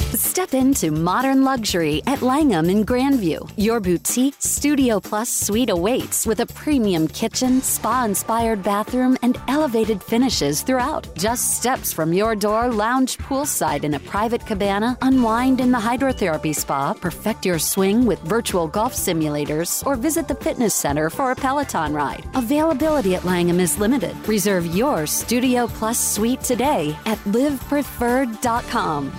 Step into modern luxury at Langham in Grandview. Your boutique Studio Plus suite awaits with a premium kitchen, spa-inspired bathroom, and elevated finishes throughout. Just steps from your door, lounge poolside in a private cabana, unwind in the hydrotherapy spa, perfect your swing with virtual golf simulators, or visit the fitness center for a Peloton ride. Availability at Langham is limited. Reserve your Studio Plus suite today at livepreferred.com.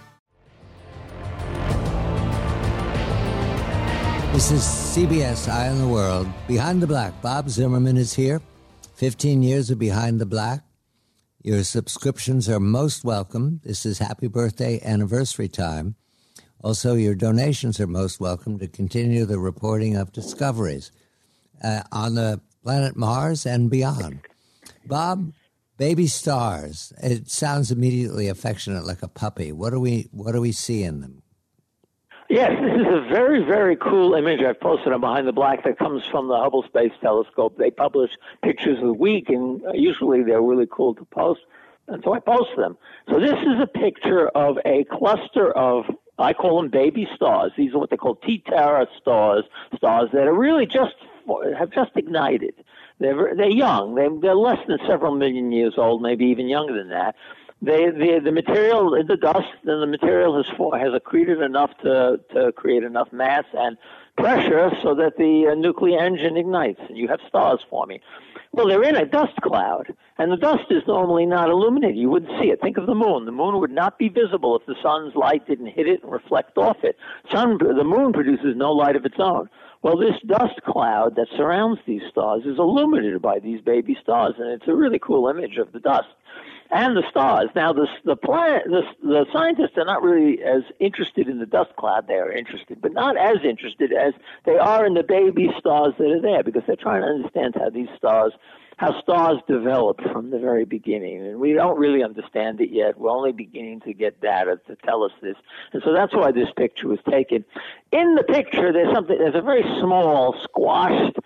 This is CBS Eye on the World. Behind the Black. Bob Zimmerman is here. 15 years of Behind the Black. Your subscriptions are most welcome. This is happy birthday anniversary time. Also, your donations are most welcome to continue the reporting of discoveries on the planet Mars and beyond. Bob, baby stars. It sounds immediately affectionate, like a puppy. What do we see in them? Yes, this is a very, very cool image I've posted on Behind the Black that comes from the Hubble Space Telescope. They publish pictures a week, and usually they're really cool to post, and so I post them. So this is a picture of a cluster of, I call them baby stars. These are what they call T-Terra stars that are really have just ignited. They're young. They're less than several million years old, maybe even younger than that. The material in the dust, and the material has accreted enough to create enough mass and pressure so that the nuclear engine ignites, and you have stars forming. Well, they're in a dust cloud, and the dust is normally not illuminated. You wouldn't see it. Think of the moon. The moon would not be visible if the sun's light didn't hit it and reflect off it. The moon produces no light of its own. Well, this dust cloud that surrounds these stars is illuminated by these baby stars, and it's a really cool image of the dust and the stars. Now, the scientists are not really as interested in the dust cloud. They are interested, but not as interested as they are in the baby stars that are there, because they're trying to understand how stars developed from the very beginning. And we don't really understand it yet. We're only beginning to get data to tell us this. And so that's why this picture was taken. In the picture, there's a very small, squashed,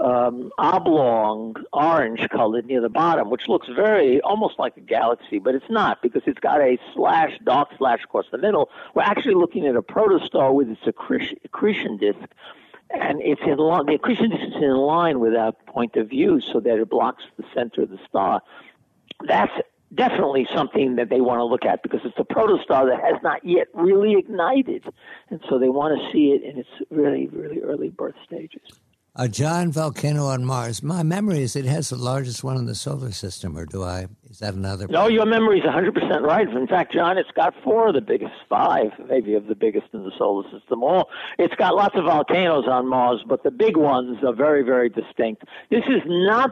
oblong orange colored near the bottom, which looks almost like a galaxy, but it's not, because it's got a dark slash across the middle. We're actually looking at a protostar with its accretion disk, and the accretion disk is in line with our point of view so that it blocks the center of the star. That's definitely something that they want to look at, because it's a protostar that has not yet really ignited, and so they want to see it in its really, really early birth stages. A giant volcano on Mars. My memory is it has the largest one in the solar system, or is that another? No, your memory is 100% right. In fact, John, it's got 4 of the biggest, 5 maybe of the biggest in the solar system. It's got lots of volcanoes on Mars, but the big ones are very, very distinct. This is not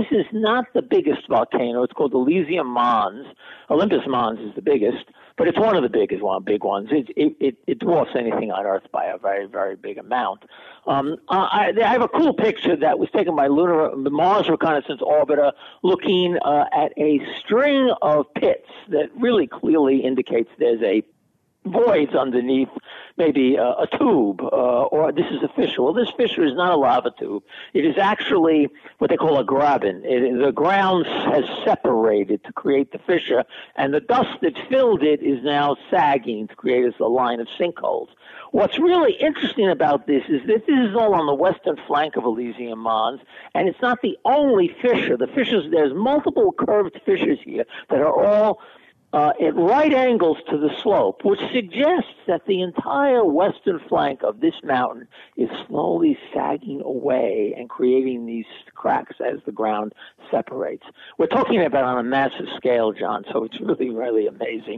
the biggest volcano. It's called Elysium Mons. Olympus Mons is the biggest, but it's one of the big ones. It dwarfs anything on Earth by a very, very big amount. I have a cool picture that was taken by the Mars Reconnaissance Orbiter, looking at a string of pits that really clearly indicates there's a voids underneath, maybe a tube, or this is a fissure. Well, this fissure is not a lava tube. It is actually what they call a graben. The ground has separated to create the fissure, and the dust that filled it is now sagging to create a line of sinkholes. What's really interesting about this is that this is all on the western flank of Elysium Mons, and it's not the only fissure. There's multiple curved fissures here that are all at right angles to the slope, which suggests that the entire western flank of this mountain is slowly sagging away and creating these cracks as the ground separates. We're talking about on a massive scale, John, so it's really, really amazing.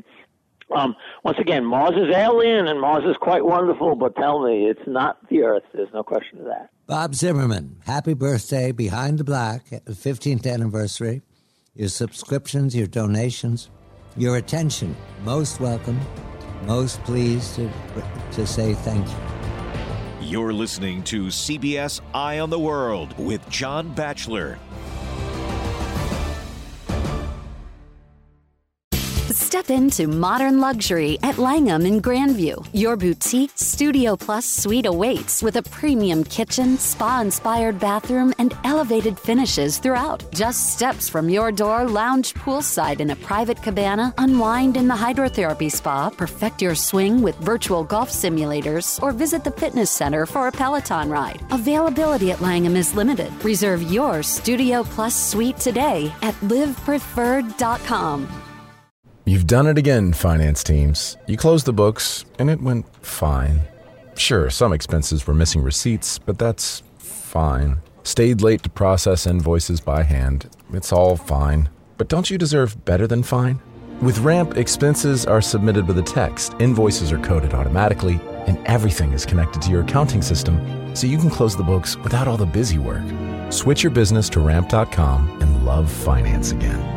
Once again, Mars is alien and Mars is quite wonderful, but tell me, it's not the Earth. There's no question of that. Bob Zimmerman, happy birthday, Behind the Black, 15th anniversary. Your subscriptions, your donations, your attention, most welcome, most pleased to say thank you. You're listening to CBS Eye on the World with John Batchelor. Step Step into modern luxury at Langham in Grandview. Your boutique Studio Plus suite awaits with a premium kitchen, spa-inspired bathroom, and elevated finishes throughout. Just steps from your door, lounge poolside in a private cabana, unwind in the hydrotherapy spa, perfect your swing with virtual golf simulators, or visit the fitness center for a Peloton ride. Availability at Langham is limited. Reserve your Studio Plus suite today at livepreferred.com. You've done it again, finance teams. You closed the books, and it went fine. Sure, some expenses were missing receipts, but that's fine. Stayed late to process invoices by hand. It's all fine. But don't you deserve better than fine? With Ramp, expenses are submitted with a text, invoices are coded automatically, and everything is connected to your accounting system, so you can close the books without all the busy work. Switch your business to Ramp.com and love finance again.